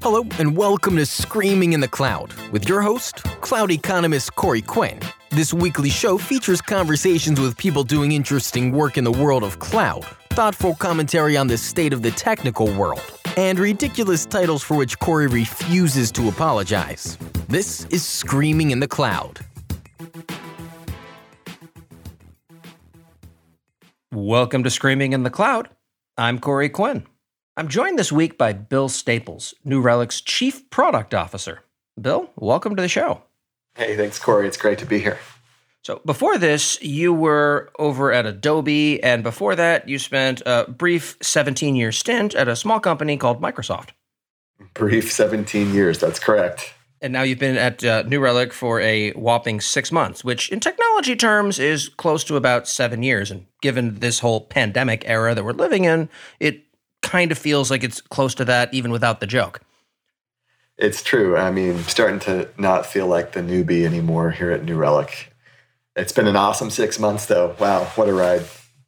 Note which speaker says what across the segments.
Speaker 1: Hello, and welcome to Screaming in the Cloud with your host, cloud economist Corey Quinn. This weekly show features conversations with people doing interesting work in the world of cloud, thoughtful commentary on the state of the technical world, and ridiculous titles for which Corey refuses to apologize. This is Screaming in the Cloud.
Speaker 2: Welcome to Screaming in the Cloud. I'm Corey Quinn. I'm joined this week by Bill Staples, New Relic's Chief Product Officer. Bill, welcome to the show.
Speaker 3: Hey, thanks, Corey. It's great to be here.
Speaker 2: So before this, you were over at Adobe, and before that, you spent a brief 17-year stint at a small company called Microsoft.
Speaker 3: Brief 17 years, that's correct.
Speaker 2: And now you've been at New Relic for a whopping 6 months, which in technology terms is close to about 7 years. And given this whole pandemic era that we're living in, it kind of feels like it's close to that even without the joke.
Speaker 3: It's true. I mean, starting to not feel like the newbie anymore here at New Relic. It's been an awesome 6 months, though. Wow, what a ride.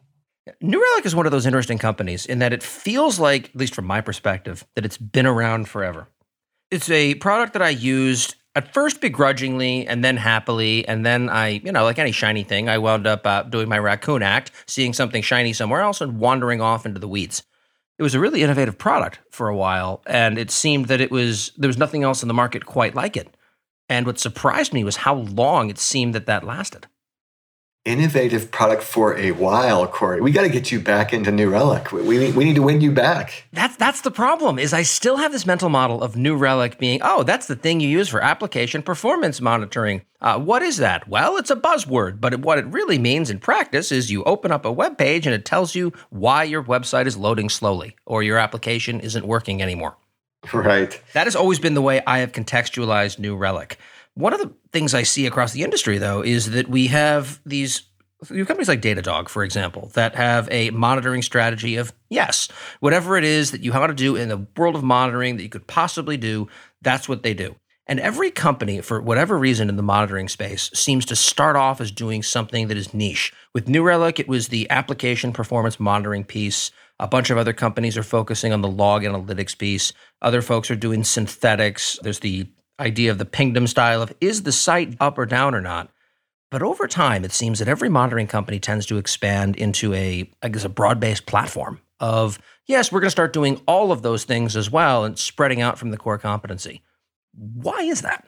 Speaker 2: New Relic is one of those interesting companies in that it feels like, at least from my perspective, that it's been around forever. It's a product that I used at first begrudgingly and then happily, and then I, like any shiny thing, I wound up doing my raccoon act, seeing something shiny somewhere else and wandering off into the weeds. It was a really innovative product for a while, and it seemed that there was nothing else in the market quite like it. And what surprised me was how long it seemed that lasted.
Speaker 3: Innovative product for a while, Corey. We got to get you back into New Relic. We need to win you back.
Speaker 2: That's the problem, is I still have this mental model of New Relic being, that's the thing you use for application performance monitoring. What is that? Well, it's a buzzword, but what it really means in practice is you open up a web page and it tells you why your website is loading slowly or your application isn't working anymore.
Speaker 3: Right.
Speaker 2: That has always been the way I have contextualized New Relic. One of the things I see across the industry, though, is that we have these companies like Datadog, for example, that have a monitoring strategy of, yes, whatever it is that you want to do in the world of monitoring that you could possibly do, that's what they do. And every company, for whatever reason in the monitoring space, seems to start off as doing something that is niche. With New Relic, it was the application performance monitoring piece. A bunch of other companies are focusing on the log analytics piece. Other folks are doing synthetics. There's the idea of the pingdom style of, is the site up or down or not? But over time, it seems that every monitoring company tends to expand into a broad-based platform of, yes, we're going to start doing all of those things as well and spreading out from the core competency. Why is that?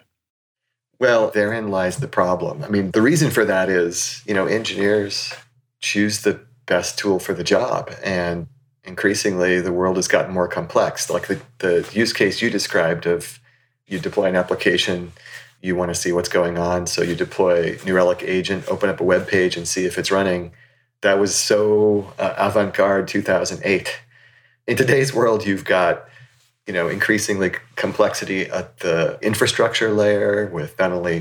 Speaker 3: Well, therein lies the problem. I mean, the reason for that is, engineers choose the best tool for the job. And increasingly, the world has gotten more complex. Like the use case you described of, you deploy an application, you want to see what's going on, so you deploy New Relic Agent, open up a web page and see if it's running. That was so avant-garde 2008. In today's world, you've got increasingly complexity at the infrastructure layer with not only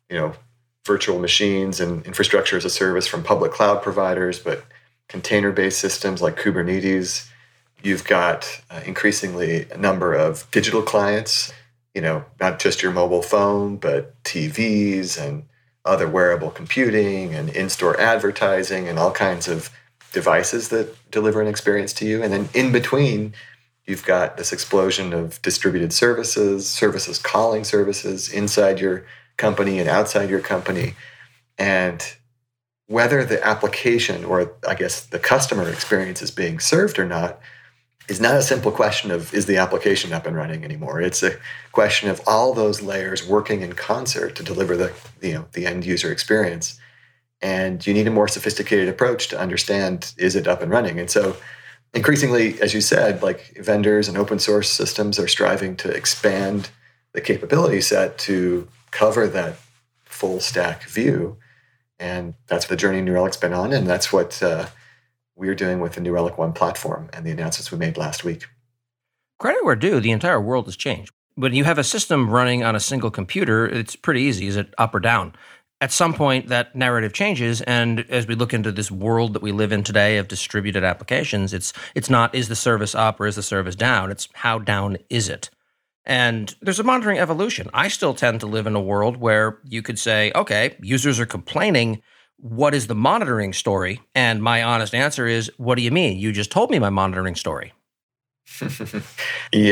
Speaker 3: virtual machines and infrastructure as a service from public cloud providers, but container-based systems like Kubernetes. You've got increasingly a number of digital clients, not just your mobile phone, but TVs and other wearable computing and in-store advertising and all kinds of devices that deliver an experience to you. And then in between, you've got this explosion of distributed services calling services inside your company and outside your company. And whether the application or, I guess, the customer experience is being served or not is not a simple question of, is the application up and running anymore? It's a question of all those layers working in concert to deliver the end user experience. And you need a more sophisticated approach to understand, is it up and running? And so increasingly, as you said, like vendors and open source systems are striving to expand the capability set to cover that full stack view. And that's the journey New Relic's been on. And that's what we're doing with the New Relic One platform and the announcements we made last week.
Speaker 2: Credit where due, the entire world has changed. When you have a system running on a single computer, it's pretty easy. Is it up or down? At some point, that narrative changes, and as we look into this world that we live in today of distributed applications, it's not, is the service up or is the service down? It's, how down is it? And there's a monitoring evolution. I still tend to live in a world where you could say, okay, users are complaining, what is the monitoring story? And my honest answer is, what do you mean? You just told me my monitoring story.
Speaker 3: Yep.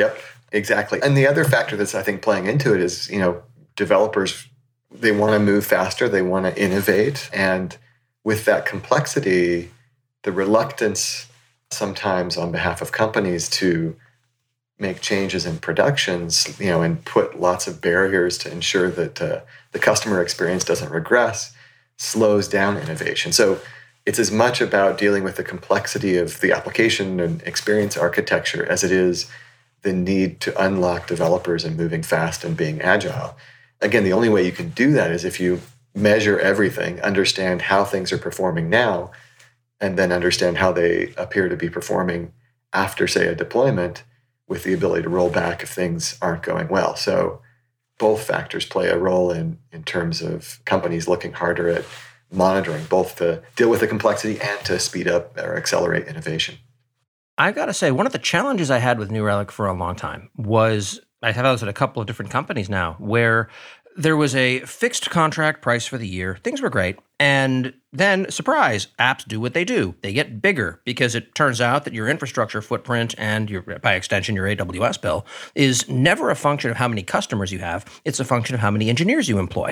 Speaker 3: Exactly. And the other factor that's, I think, playing into it is, developers, they want to move faster, they want to innovate. And with that complexity, the reluctance sometimes on behalf of companies to make changes in productions, and put lots of barriers to ensure that the customer experience doesn't regress, slows down innovation. So it's as much about dealing with the complexity of the application and experience architecture as it is the need to unlock developers and moving fast and being agile. Again, the only way you can do that is if you measure everything, understand how things are performing now, and then understand how they appear to be performing after, say, a deployment, with the ability to roll back if things aren't going well. So both factors play a role in terms of companies looking harder at monitoring, both to deal with the complexity and to speed up or accelerate innovation.
Speaker 2: I've got to say, one of the challenges I had with New Relic for a long time was, I have those at a couple of different companies now, where there was a fixed contract price for the year. Things were great. And then, surprise, apps do what they do. They get bigger because it turns out that your infrastructure footprint and, by extension, your AWS bill is never a function of how many customers you have. It's a function of how many engineers you employ.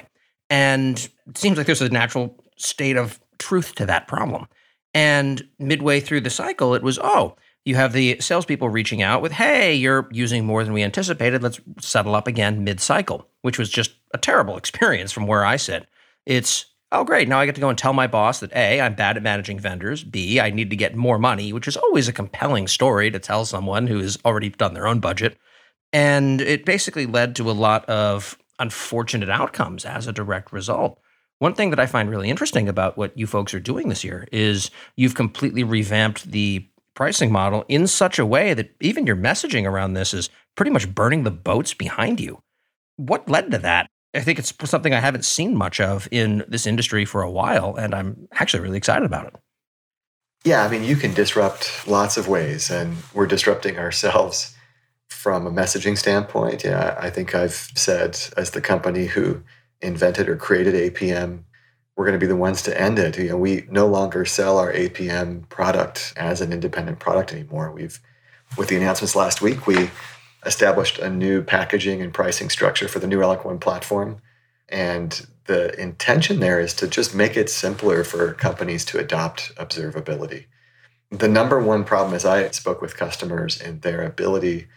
Speaker 2: And it seems like there's a natural state of truth to that problem. And midway through the cycle, it was, you have the salespeople reaching out with, hey, you're using more than we anticipated. Let's settle up again mid-cycle, which was just a terrible experience from where I sit. It's, great. Now I get to go and tell my boss that A, I'm bad at managing vendors. B, I need to get more money, which is always a compelling story to tell someone who has already done their own budget. And it basically led to a lot of unfortunate outcomes as a direct result. One thing that I find really interesting about what you folks are doing this year is you've completely revamped the pricing model in such a way that even your messaging around this is pretty much burning the boats behind you. What led to that? I think it's something I haven't seen much of in this industry for a while, and I'm actually really excited about it.
Speaker 3: Yeah, I mean, you can disrupt lots of ways, and we're disrupting ourselves from a messaging standpoint. Yeah, I think I've said, as the company who invented or created APM, we're going to be the ones to end it. We no longer sell our APM product as an independent product anymore. With the announcements last week, we established a new packaging and pricing structure for the New Relic One platform. And the intention there is to just make it simpler for companies to adopt observability. The number one problem, as I spoke with customers and their ability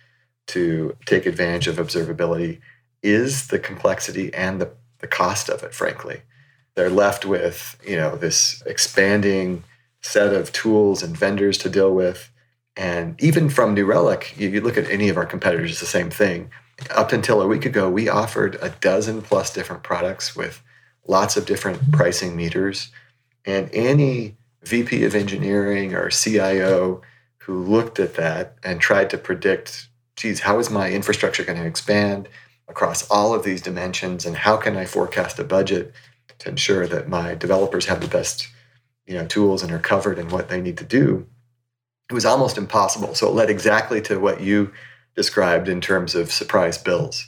Speaker 3: to take advantage of observability, is the complexity and the cost of it, frankly. They're left with, this expanding set of tools and vendors to deal with. And even from New Relic, you look at any of our competitors, it's the same thing. Up until a week ago, we offered a dozen plus different products with lots of different pricing meters. And any VP of engineering or CIO who looked at that and tried to predict, how is my infrastructure going to expand across all of these dimensions? And how can I forecast a budget to ensure that my developers have the best, tools and are covered in what they need to do? It was almost impossible. So it led exactly to what you described in terms of surprise bills.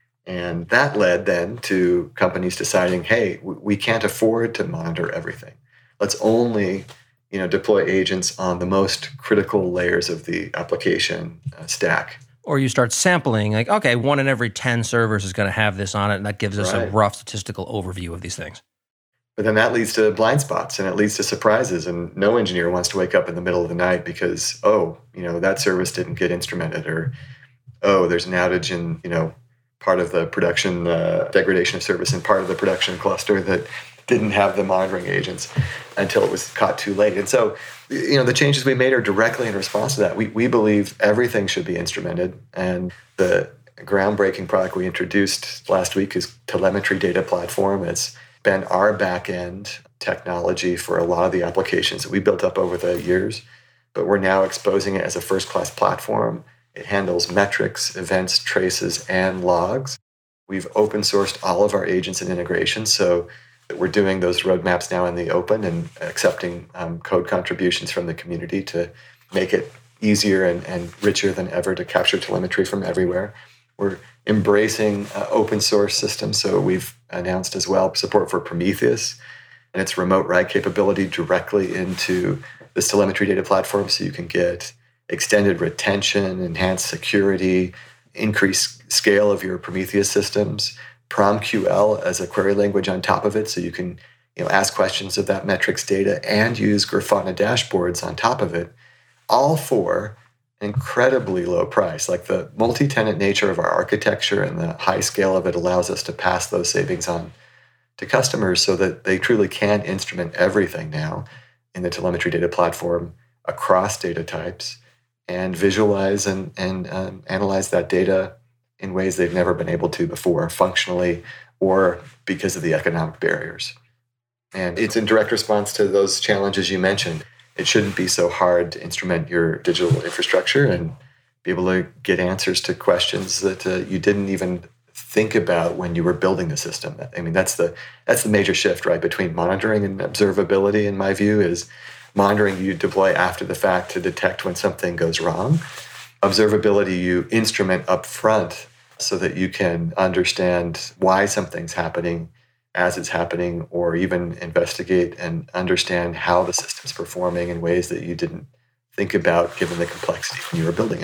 Speaker 3: And that led then to companies deciding, hey, we can't afford to monitor everything. Let's only, deploy agents on the most critical layers of the application stack.
Speaker 2: Or you start sampling, like, okay, 1 in every 10 servers is going to have this on it, and that gives us a rough statistical overview of these things.
Speaker 3: But then that leads to blind spots, and it leads to surprises, and no engineer wants to wake up in the middle of the night because, that service didn't get instrumented, or, there's an outage in, part of the production degradation of service in part of the production cluster that didn't have the monitoring agents until it was caught too late. And so, the changes we made are directly in response to that. We believe everything should be instrumented, and the groundbreaking product we introduced last week is Telemetry Data Platform. It's been our back-end technology for a lot of the applications that we built up over the years, but we're now exposing it as a first-class platform. It handles metrics, events, traces, and logs. We've open-sourced all of our agents and integrations, so that we're doing those roadmaps now in the open and accepting code contributions from the community to make it easier and richer than ever to capture telemetry from everywhere. We're embracing open source systems, so we've announced as well support for Prometheus and its remote write capability directly into this telemetry data platform, so you can get extended retention, enhanced security, increase scale of your Prometheus systems, PromQL as a query language on top of it, so you can ask questions of that metrics data and use Grafana dashboards on top of it, all for an incredibly low price. Like the multi-tenant nature of our architecture and the high scale of it allows us to pass those savings on to customers so that they truly can instrument everything now in the telemetry data platform across data types and visualize and analyze that data in ways they've never been able to before, functionally or because of the economic barriers. And it's in direct response to those challenges you mentioned. It shouldn't be so hard to instrument your digital infrastructure and be able to get answers to questions that you didn't even think about when you were building the system. I mean, that's the major shift, right, between monitoring and observability, in my view, is monitoring you deploy after the fact to detect when something goes wrong. Observability you instrument up front so that you can understand why something's happening as it's happening, or even investigate and understand how the system's performing in ways that you didn't think about given the complexity when you were building it.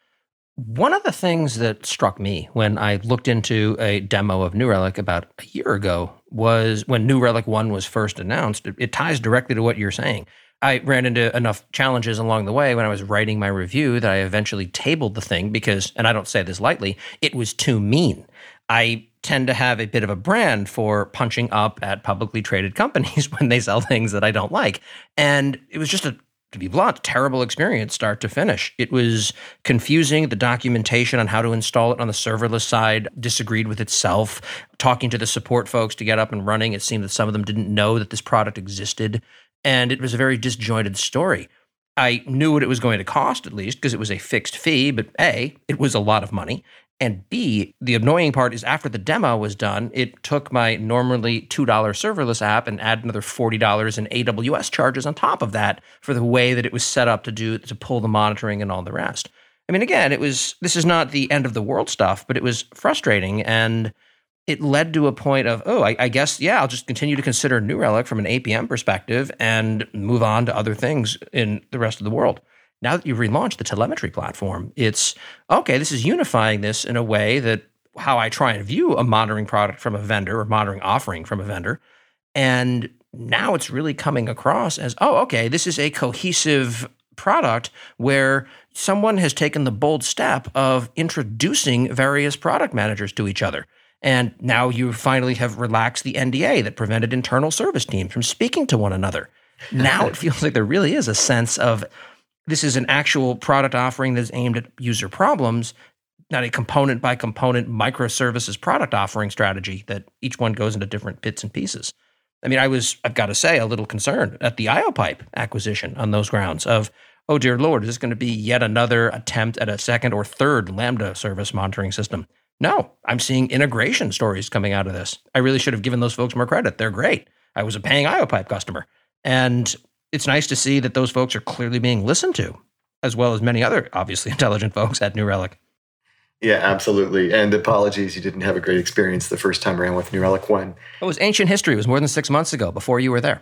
Speaker 2: One of the things that struck me when I looked into a demo of New Relic about a year ago was when New Relic 1 was first announced. It ties directly to what you're saying. I ran into enough challenges along the way when I was writing my review that I eventually tabled the thing because, and I don't say this lightly, it was too mean. I tend to have a bit of a brand for punching up at publicly traded companies when they sell things that I don't like. And it was just to be blunt, terrible experience start to finish. It was confusing. The documentation on how to install it on the serverless side disagreed with itself. Talking to the support folks to get up and running, it seemed that some of them didn't know that this product existed. And it was a very disjointed story. I knew what it was going to cost, at least, because it was a fixed fee, but A, it was a lot of money. And B, the annoying part is after the demo was done, it took my normally $2 serverless app and added another $40 in AWS charges on top of that for the way that it was set up to pull the monitoring and all the rest. I mean, again, this is not the end of the world stuff, but it was frustrating. And it led to a point of, I guess, I'll just continue to consider New Relic from an APM perspective and move on to other things in the rest of the world. Now that you've relaunched the telemetry platform, it's, okay, this is unifying this in a way that how I try and view a monitoring product from a vendor or monitoring offering from a vendor. And now it's really coming across as, okay, this is a cohesive product where someone has taken the bold step of introducing various product managers to each other. And now you finally have relaxed the NDA that prevented internal service teams from speaking to one another. Now it feels like there really is a sense of this is an actual product offering that's aimed at user problems, not a component by component microservices product offering strategy that each one goes into different bits and pieces. I mean, I've got to say, a little concerned at the IOPipe acquisition on those grounds of, oh dear Lord, is this going to be yet another attempt at a second or third Lambda service monitoring system? No, I'm seeing integration stories coming out of this. I really should have given those folks more credit. They're great. I was a paying IOPipe customer. And it's nice to see that those folks are clearly being listened to, as well as many other obviously intelligent folks at New Relic.
Speaker 3: Yeah, absolutely. And apologies, you didn't have a great experience the first time around with New Relic 1.
Speaker 2: It was ancient history. It was more than 6 months ago, before you were there.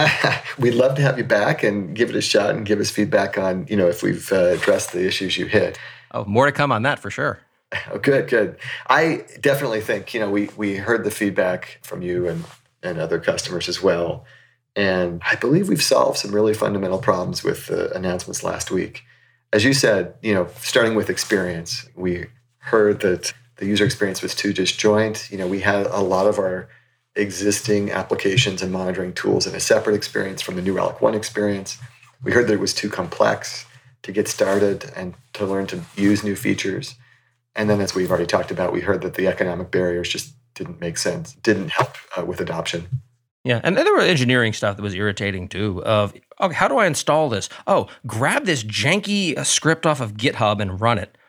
Speaker 3: We'd love to have you back and give it a shot and give us feedback on, if we've addressed the issues you hit.
Speaker 2: Oh, more to come on that for sure.
Speaker 3: Oh, good. I definitely think, we heard the feedback from you and other customers as well. And I believe we've solved some really fundamental problems with the announcements last week. As you said, starting with experience, we heard that the user experience was too disjoint. We had a lot of our existing applications and monitoring tools in a separate experience from the New Relic 1 experience. We heard that it was too complex to get started and to learn to use new features. And then, as we've already talked about, we heard that the economic barriers just didn't make sense, didn't help with adoption.
Speaker 2: Yeah, and there were engineering stuff that was irritating too. Of, how do I install this? Oh, grab this janky script off of GitHub and run it.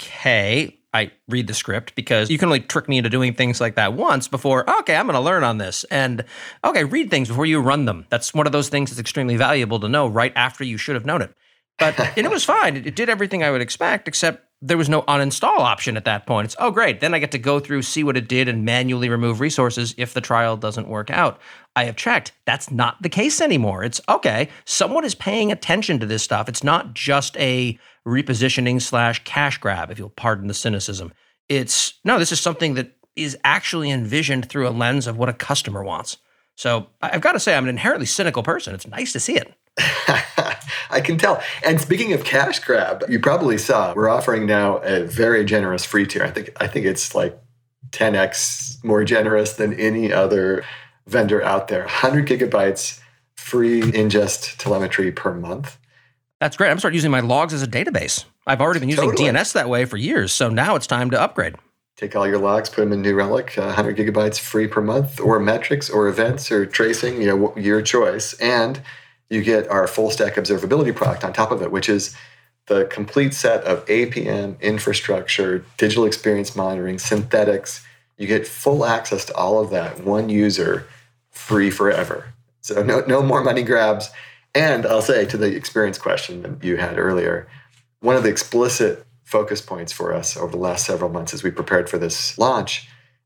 Speaker 2: Okay, I read the script because you can only trick me into doing things like that once before, okay, I'm going to learn on this. And okay, read things before you run them. That's one of those things that's extremely valuable to know right after you should have known it. And it was fine. It did everything I would expect, except there was no uninstall option at that point. It's, oh, great. Then I get to go through, see what it did, and manually remove resources if the trial doesn't work out. I have checked. That's not the case anymore. It's, okay, someone is paying attention to this stuff. It's not just a repositioning / cash grab, if you'll pardon the cynicism. It's, no, this is something that is actually envisioned through a lens of what a customer wants. So I've got to say, I'm an inherently cynical person. It's nice to see it.
Speaker 3: I can tell. And speaking of cash grab, you probably saw we're offering now a very generous free tier. I think it's like 10x more generous than any other vendor out there. 100 gigabytes free ingest telemetry per month.
Speaker 2: That's great. I'm starting using my logs as a database. I've already been using DNS that way for years, so now it's time to upgrade.
Speaker 3: Take all your logs, put them in New Relic, 100 gigabytes free per month, or metrics, or events, or tracing, your choice. And you get our full stack observability product on top of it, which is the complete set of APM, infrastructure, digital experience monitoring, synthetics. You get full access to all of that, one user, free forever. So no more money grabs. And I'll say, to the experience question that you had earlier, one of the explicit focus points for us over the last several months as we prepared for this launch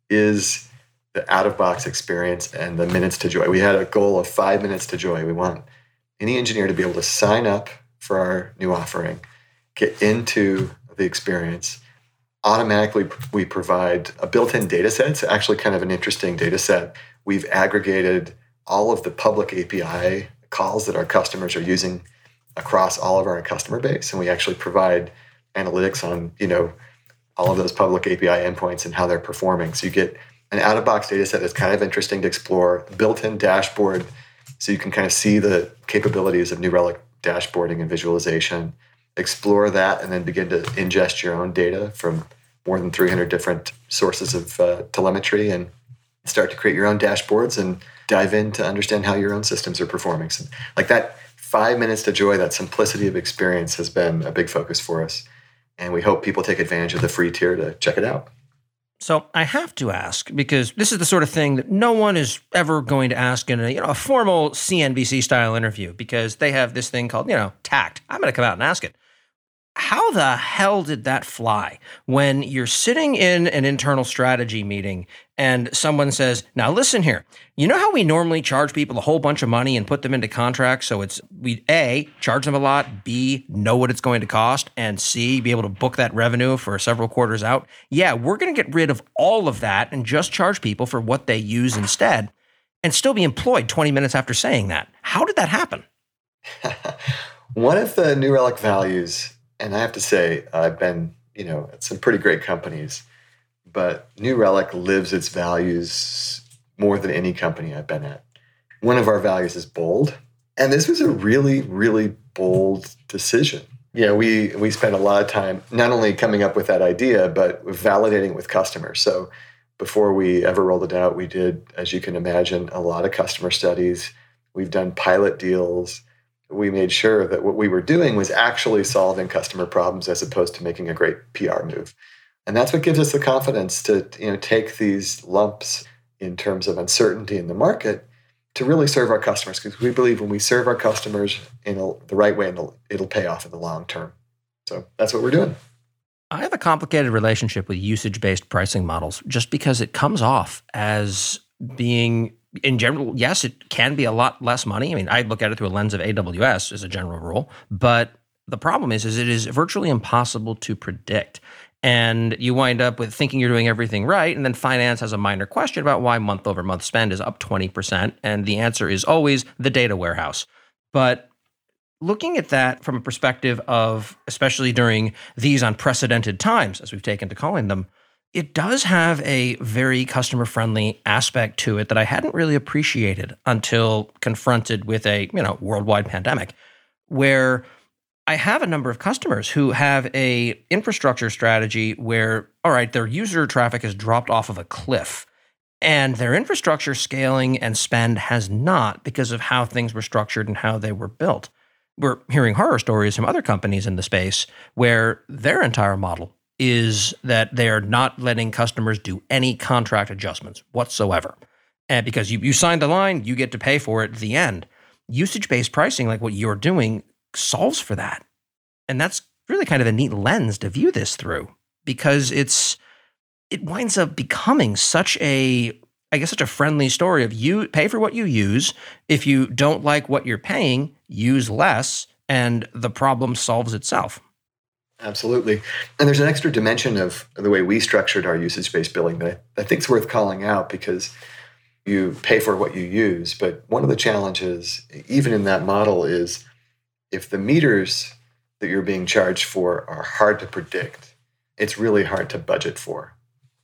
Speaker 3: is the out-of-box experience and the minutes to joy. We had a goal of 5 minutes to joy. We want any engineer to be able to sign up for our new offering, get into the experience. Automatically, we provide a built-in data set. It's actually kind of an interesting data set. We've aggregated all of the public API calls that our customers are using across all of our customer base, and we actually provide analytics on all of those public API endpoints and how they're performing. So you get an out-of-box data set that's kind of interesting to explore, built-in dashboard, so you can kind of see the capabilities of New Relic dashboarding and visualization, explore that, and then begin to ingest your own data from more than 300 different sources of telemetry and start to create your own dashboards and dive in to understand how your own systems are performing. So like that 5 minutes to joy, that simplicity of experience has been a big focus for us. And we hope people take advantage of the free tier to check it out.
Speaker 2: So I have to ask, because this is the sort of thing that no one is ever going to ask in a formal CNBC-style interview, because they have this thing called, tact. I'm going to come out and ask it. How the hell did that fly when you're sitting in an internal strategy meeting and someone says, now listen here, you know how we normally charge people a whole bunch of money and put them into contracts? So we A, charge them a lot, B, know what it's going to cost, and C, be able to book that revenue for several quarters out. Yeah, we're going to get rid of all of that and just charge people for what they use instead and still be employed 20 minutes after saying that. How did that happen?
Speaker 3: One of the New Relic values, and I have to say, I've been, at some pretty great companies, but New Relic lives its values more than any company I've been at. One of our values is bold. And this was a really, really bold decision. We spent a lot of time not only coming up with that idea, but validating it with customers. So before we ever rolled it out, we did, as you can imagine, a lot of customer studies. We've done pilot deals. We made sure that what we were doing was actually solving customer problems as opposed to making a great PR move. And that's what gives us the confidence to take these lumps in terms of uncertainty in the market to really serve our customers, because we believe when we serve our customers in the right way, it'll pay off in the long term. So that's what we're doing.
Speaker 2: I have a complicated relationship with usage-based pricing models just because it comes off as being, in general, yes, it can be a lot less money. I mean, I look at it through a lens of AWS as a general rule, but the problem is it is virtually impossible to predict. And you wind up with thinking you're doing everything right, and then finance has a minor question about why month-over-month spend is up 20%, and the answer is always the data warehouse. But looking at that from a perspective of, especially during these unprecedented times, as we've taken to calling them, it does have a very customer-friendly aspect to it that I hadn't really appreciated until confronted with a worldwide pandemic, where I have a number of customers who have a infrastructure strategy where, all right, their user traffic has dropped off of a cliff, and their infrastructure scaling and spend has not, because of how things were structured and how they were built. We're hearing horror stories from other companies in the space where their entire model is that they are not letting customers do any contract adjustments whatsoever. And because you sign the line, you get to pay for it at the end. Usage-based pricing, like what you're doing, solves for that. And that's really kind of a neat lens to view this through, because it winds up becoming such a friendly story of you pay for what you use. If you don't like what you're paying, use less, and the problem solves itself.
Speaker 3: Absolutely. And there's an extra dimension of the way we structured our usage-based billing that I think is worth calling out, because you pay for what you use. But one of the challenges, even in that model, is if the meters that you're being charged for are hard to predict, it's really hard to budget for.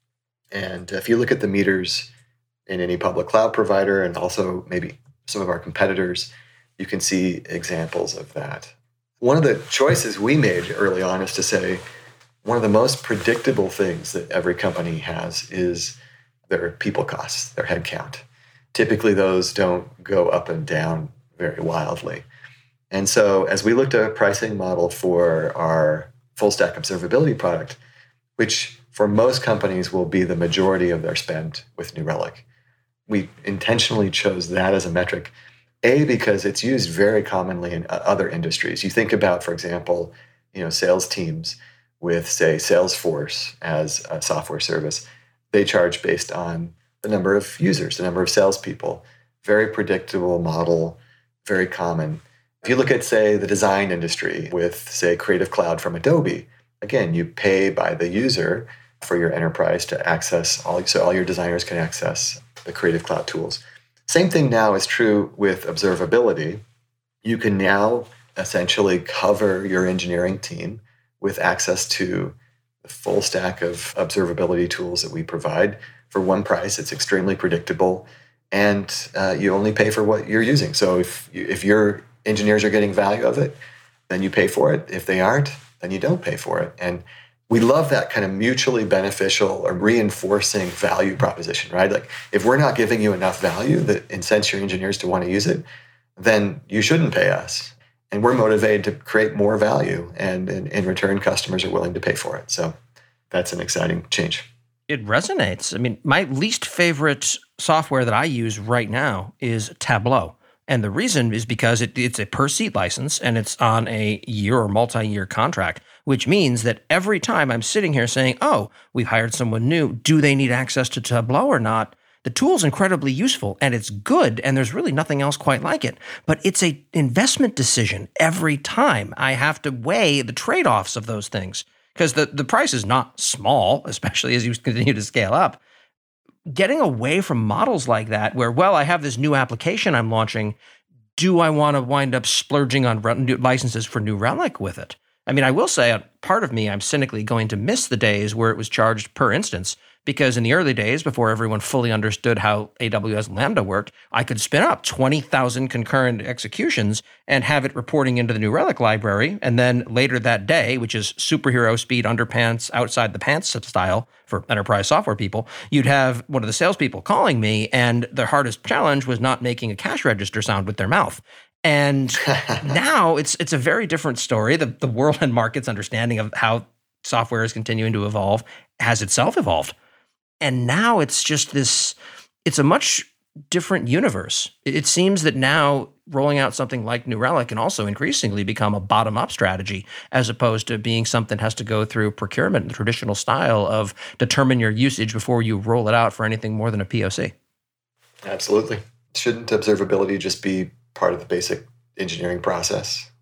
Speaker 3: And if you look at the meters in any public cloud provider and also maybe some of our competitors, you can see examples of that. One of the choices we made early on is to say one of the most predictable things that every company has is their people costs, their headcount. Typically, those don't go up and down very wildly. And so as we looked at a pricing model for our full stack observability product, which for most companies will be the majority of their spend with New Relic, we intentionally chose that as a metric, because it's used very commonly in other industries. You think about, for example, sales teams with, say, Salesforce as a software service. They charge based on the number of users, the number of salespeople. Very predictable model, very common. If you look at, say, the design industry with, say, Creative Cloud from Adobe, again, you pay by the user for your enterprise to access so all your designers can access the Creative Cloud tools. Same thing now is true with observability. You can now essentially cover your engineering team with access to the full stack of observability tools that we provide for one price. It's extremely predictable, and you only pay for what you're using. So if your engineers are getting value of it, then you pay for it. If they aren't, then you don't pay for it. And we love that kind of mutually beneficial or reinforcing value proposition, right? Like if we're not giving you enough value that incents your engineers to want to use it, then you shouldn't pay us. And we're motivated to create more value. And in return, customers are willing to pay for it. So that's an exciting change.
Speaker 2: It resonates. I mean, my least favorite software that I use right now is Tableau. And the reason is because it's a per-seat license and it's on a year or multi-year contract, which means that every time I'm sitting here saying, oh, we've hired someone new, do they need access to Tableau or not? The tool's incredibly useful and it's good and there's really nothing else quite like it. But it's an investment decision every time. I have to weigh the trade-offs of those things because the price is not small, especially as you continue to scale up. Getting away from models like that where, well, I have this new application I'm launching. Do I want to wind up splurging on licenses for New Relic with it? I mean, I will say, part of me, I'm cynically going to miss the days where it was charged per instance, because in the early days, before everyone fully understood how AWS Lambda worked, I could spin up 20,000 concurrent executions and have it reporting into the New Relic library. And then later that day, which is superhero speed underpants, outside the pants style for enterprise software people, you'd have one of the salespeople calling me, and their hardest challenge was not making a cash register sound with their mouth. And now it's a very different story. The world and market's understanding of how software is continuing to evolve has itself evolved. And now it's just it's a much different universe. It seems that now rolling out something like New Relic can also increasingly become a bottom-up strategy as opposed to being something that has to go through procurement in the traditional style of determine your usage before you roll it out for anything more than a POC.
Speaker 3: Absolutely. Shouldn't observability just be part of the basic engineering process?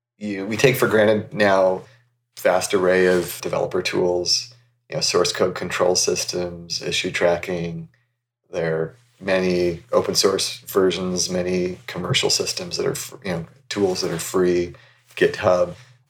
Speaker 3: We take for granted now vast array of developer tools, source code control systems, issue tracking. There are many open source versions, many commercial systems that are, tools that are free, GitHub,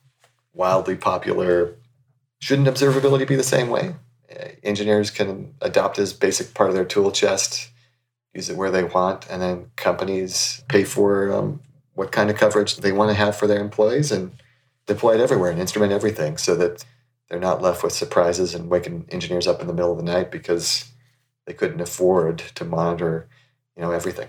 Speaker 3: wildly popular. Shouldn't observability be the same way? Engineers can adopt as basic part of their tool chest, use it where they want, and then companies pay for what kind of coverage they want to have for their employees and deploy it everywhere and instrument everything so that they're not left with surprises and waking engineers up in the middle of the night because they couldn't afford to monitor, everything.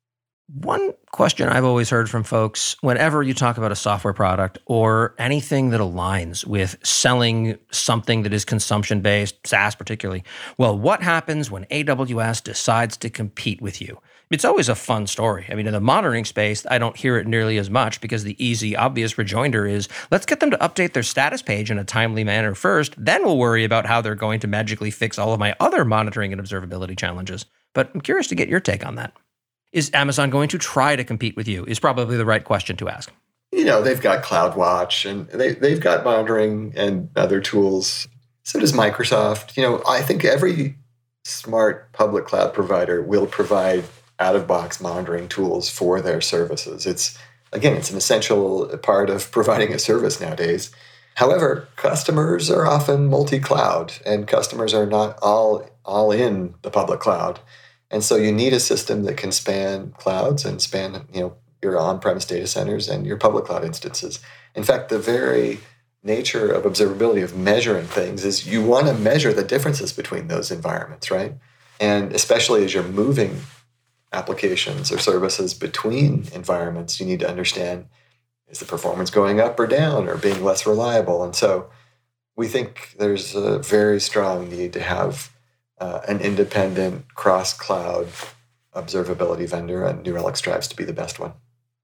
Speaker 2: One question I've always heard from folks whenever you talk about a software product or anything that aligns with selling something that is consumption-based, SaaS particularly, well, what happens when AWS decides to compete with you? It's always a fun story. I mean, in the monitoring space, I don't hear it nearly as much because the easy, obvious rejoinder is, let's get them to update their status page in a timely manner first, then we'll worry about how they're going to magically fix all of my other monitoring and observability challenges. But I'm curious to get your take on that. Is Amazon going to try to compete with you? Is probably the right question to ask.
Speaker 3: They've got CloudWatch and they've got monitoring and other tools. So does Microsoft. I think every smart public cloud provider will provide out-of-box monitoring tools for their services. It's an essential part of providing a service nowadays. However, customers are often multi-cloud, and customers are not all in the public cloud. And so you need a system that can span clouds and span, your on-premise data centers and your public cloud instances. In fact, the very nature of observability, of measuring things, is you want to measure the differences between those environments, right? And especially as you're moving applications or services between environments, you need to understand, is the performance going up or down or being less reliable? And so we think there's a very strong need to have an independent cross-cloud observability vendor, and New Relic strives to be the best one.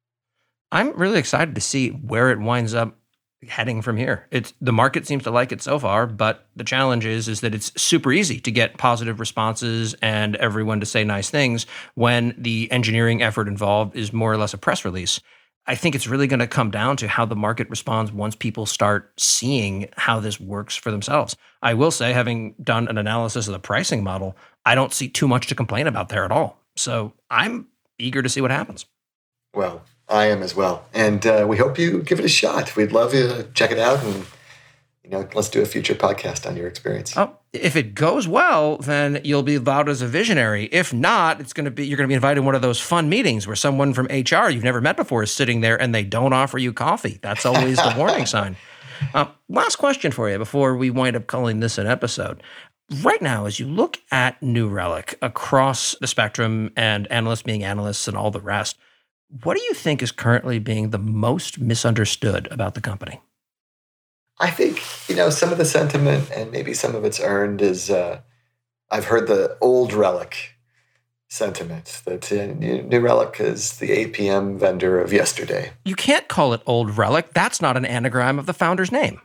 Speaker 2: I'm really excited to see where it winds up heading from here. The market seems to like it so far, but the challenge is that it's super easy to get positive responses and everyone to say nice things when the engineering effort involved is more or less a press release. I think it's really going to come down to how the market responds once people start seeing how this works for themselves. I will say, having done an analysis of the pricing model, I don't see too much to complain about there at all. So I'm eager to see what happens.
Speaker 3: Well, I am as well. And we hope you give it a shot. We'd love you to check it out, and let's do a future podcast on your experience.
Speaker 2: Oh, if it goes well, then you'll be lauded as a visionary. If not, you're going to be invited to one of those fun meetings where someone from HR you've never met before is sitting there and they don't offer you coffee. That's always the warning sign. Last question for you before we wind up calling this an episode. Right now, as you look at New Relic across the spectrum, and analysts being analysts and all the rest, what do you think is currently being the most misunderstood about the company?
Speaker 3: I think, some of the sentiment, and maybe some of it's earned, is I've heard the old Relic sentiment that New Relic is the APM vendor of yesterday.
Speaker 2: You can't call it old Relic. That's not an anagram of the founder's name.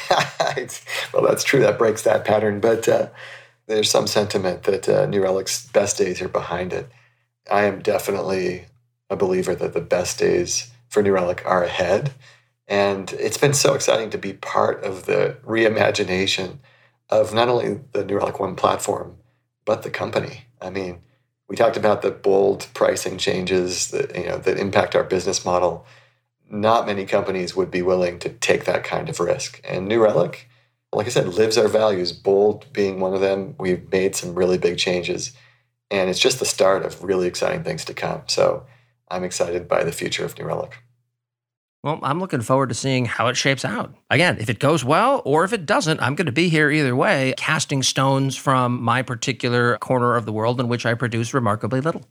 Speaker 3: Well, that's true. That breaks that pattern. But there's some sentiment that New Relic's best days are behind it. I am definitely a believer that the best days for New Relic are ahead. And it's been so exciting to be part of the reimagination of not only the New Relic One platform, but the company. I mean, we talked about the bold pricing changes that impact our business model. Not many companies would be willing to take that kind of risk. And New Relic, like I said, lives our values, bold being one of them. We've made some really big changes, and it's just the start of really exciting things to come. So I'm excited by the future of New Relic.
Speaker 2: Well, I'm looking forward to seeing how it shapes out. Again, if it goes well or if it doesn't, I'm going to be here either way, casting stones from my particular corner of the world in which I produce remarkably little.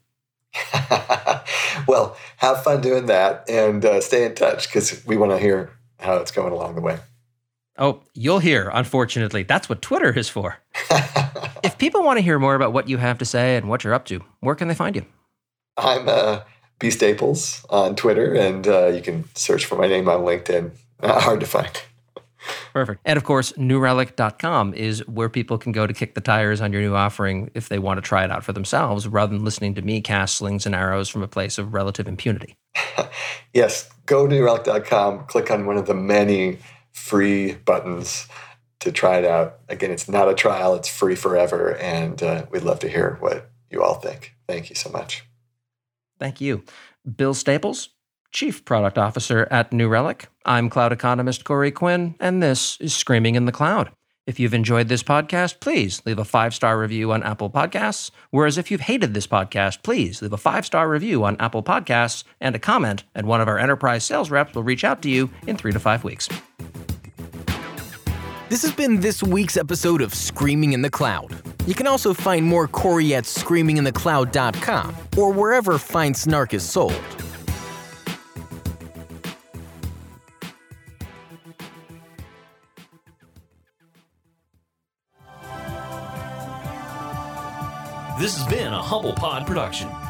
Speaker 3: Well, have fun doing that, and stay in touch, because we want to hear how it's going along the way.
Speaker 2: Oh, you'll hear, unfortunately. That's what Twitter is for. If people want to hear more about what you have to say and what you're up to, where can they find you?
Speaker 3: I'm B Staples on Twitter, and you can search for my name on LinkedIn. Hard to find.
Speaker 2: Perfect. And of course, newrelic.com is where people can go to kick the tires on your new offering if they want to try it out for themselves, rather than listening to me cast slings and arrows from a place of relative impunity.
Speaker 3: Yes, go to newrelic.com, click on one of the many free buttons to try it out. Again, it's not a trial, it's free forever, and we'd love to hear what you all think. Thank you so much.
Speaker 2: Thank you. Bill Staples, Chief Product Officer at New Relic. I'm cloud economist Corey Quinn, and this is Screaming in the Cloud. If you've enjoyed this podcast, please leave a 5-star review on Apple Podcasts. Whereas if you've hated this podcast, please leave a 5-star review on Apple Podcasts and a comment, and one of our enterprise sales reps will reach out to you in 3 to 5 weeks.
Speaker 1: This has been this week's episode of Screaming in the Cloud. You can also find more Corey at screaminginthecloud.com or wherever fine snark is sold.
Speaker 4: This has been a Humble Pod production.